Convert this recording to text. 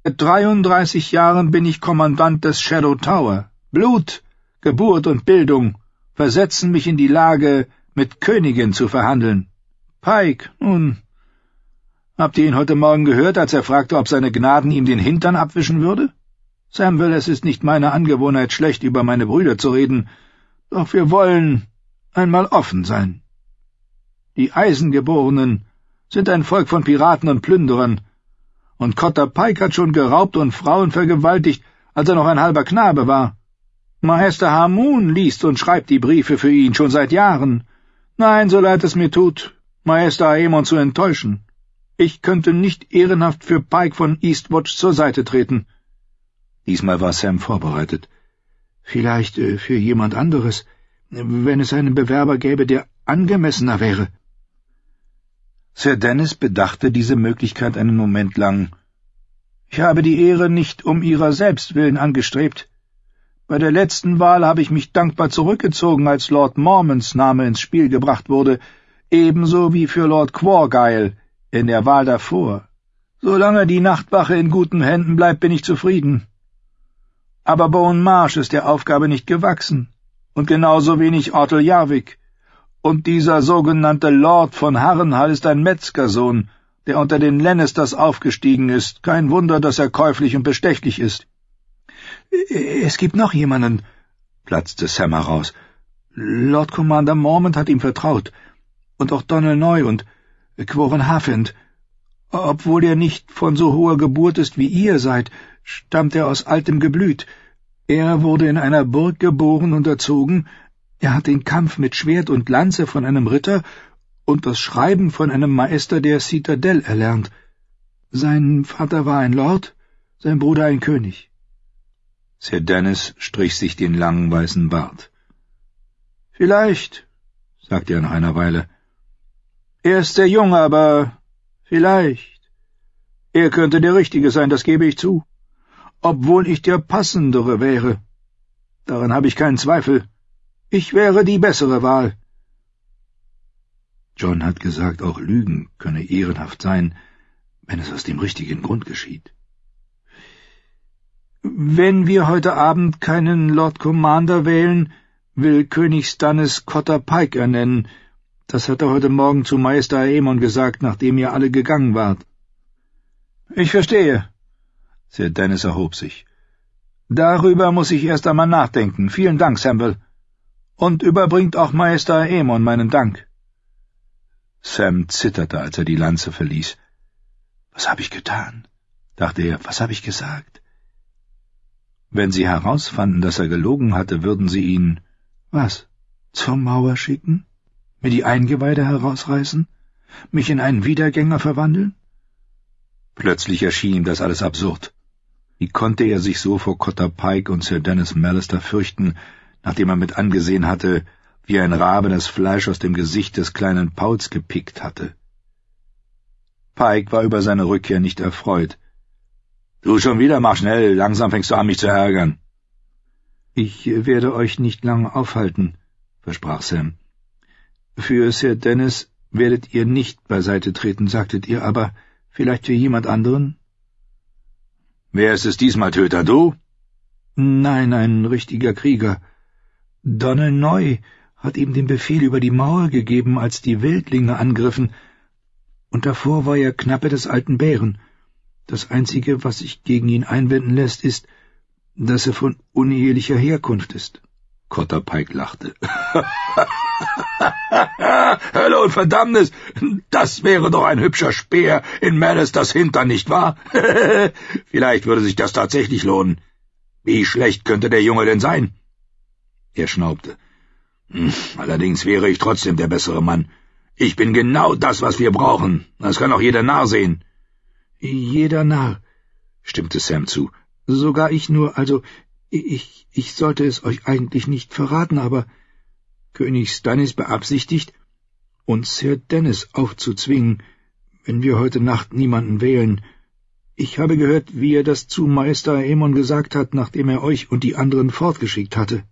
Seit 33 Jahren bin ich Kommandant des Shadow Tower. Blut, Geburt und Bildung versetzen mich in die Lage, mit Königin zu verhandeln. Pike, nun, habt ihr ihn heute Morgen gehört, als er fragte, ob seine Gnaden ihm den Hintern abwischen würde? Samuel, es ist nicht meine Angewohnheit, schlecht über meine Brüder zu reden, doch wir wollen einmal offen sein. Die Eisengeborenen sind ein Volk von Piraten und Plünderern, und Cotter Pike hat schon geraubt und Frauen vergewaltigt, als er noch ein halber Knabe war. Maester Hamun liest und schreibt die Briefe für ihn schon seit Jahren. Nein, so leid es mir tut, Maester Aemon zu enttäuschen. Ich könnte nicht ehrenhaft für Pike von Eastwatch zur Seite treten. Diesmal war Sam vorbereitet. Vielleicht für jemand anderes, wenn es einen Bewerber gäbe, der angemessener wäre. Sir Dennis bedachte diese Möglichkeit einen Moment lang. Ich habe die Ehre nicht um ihrer selbst willen angestrebt. Bei der letzten Wahl habe ich mich dankbar zurückgezogen, als Lord Mormonts Name ins Spiel gebracht wurde, ebenso wie für Lord Quargile in der Wahl davor. Solange die Nachtwache in guten Händen bleibt, bin ich zufrieden. Aber Bone Marsh ist der Aufgabe nicht gewachsen, und genauso wenig Ortel Jarvik. Und dieser sogenannte Lord von Harrenhal ist ein Metzgersohn, der unter den Lannisters aufgestiegen ist. Kein Wunder, dass er käuflich und bestechlich ist. »Es gibt noch jemanden«, platzte Sam heraus. »Lord Commander Mormont hat ihm vertraut, und auch Donal Noy und Quarren Havend. Obwohl er nicht von so hoher Geburt ist, wie ihr seid, stammt er aus altem Geblüt. Er wurde in einer Burg geboren und erzogen. Er hat den Kampf mit Schwert und Lanze von einem Ritter und das Schreiben von einem Meister der Citadel erlernt. Sein Vater war ein Lord, sein Bruder ein König.« Sir Dennis strich sich den langen weißen Bart. »Vielleicht«, sagte er nach einer Weile. »Er ist sehr jung, aber vielleicht. Er könnte der Richtige sein, das gebe ich zu. Obwohl ich der Passendere wäre. Daran habe ich keinen Zweifel. Ich wäre die bessere Wahl.« John hat gesagt, auch Lügen könne ehrenhaft sein, wenn es aus dem richtigen Grund geschieht. »Wenn wir heute Abend keinen Lord Commander wählen, will König Stannis Cotter Pike ernennen. Das hat er heute Morgen zu Maester Aemon gesagt, nachdem ihr alle gegangen wart.« »Ich verstehe.« Sir Dennis erhob sich. »Darüber muss ich erst einmal nachdenken. Vielen Dank, Samuel. Und überbringt auch Maester Aemon meinen Dank.« Sam zitterte, als er die Lanze verließ. »Was habe ich getan?« dachte er. »Was habe ich gesagt?« Wenn sie herausfanden, dass er gelogen hatte, würden sie ihn, was, zur Mauer schicken? Mir die Eingeweide herausreißen? Mich in einen Wiedergänger verwandeln? Plötzlich erschien ihm das alles absurd. Wie konnte er sich so vor Cotter Pike und Sir Dennis Mallister fürchten, nachdem er mit angesehen hatte, wie ein Rabe das Fleisch aus dem Gesicht des kleinen Pauls gepickt hatte? Pike war über seine Rückkehr nicht erfreut. »Du schon wieder, mach schnell, langsam fängst du an, mich zu ärgern.« »Ich werde euch nicht lange aufhalten«, versprach Sam. »Für Sir Dennis werdet ihr nicht beiseite treten, sagtet ihr, aber vielleicht für jemand anderen?« »Wer ist es diesmal, Töter, du?« »Nein, ein richtiger Krieger. Donal Noy hat ihm den Befehl über die Mauer gegeben, als die Wildlinge angriffen, und davor war er Knappe des alten Bären. Das Einzige, was sich gegen ihn einwenden lässt, ist, dass er von unehelicher Herkunft ist.« Cotter Pike lachte. »Hölle und Verdammnis, das wäre doch ein hübscher Speer in Mallisters Hintern, nicht wahr? Vielleicht würde sich das tatsächlich lohnen. Wie schlecht könnte der Junge denn sein?« Er schnaubte. »Allerdings wäre ich trotzdem der bessere Mann. Ich bin genau das, was wir brauchen. Das kann auch jeder Narr sehen.« »Jeder Narr«, stimmte Sam zu. »Sogar ich nur, also, ich sollte es euch eigentlich nicht verraten, aber König Stannis beabsichtigt, uns Sir Dennis aufzuzwingen, wenn wir heute Nacht niemanden wählen. Ich habe gehört, wie er das zu Maester Aemon gesagt hat, nachdem er euch und die anderen fortgeschickt hatte.«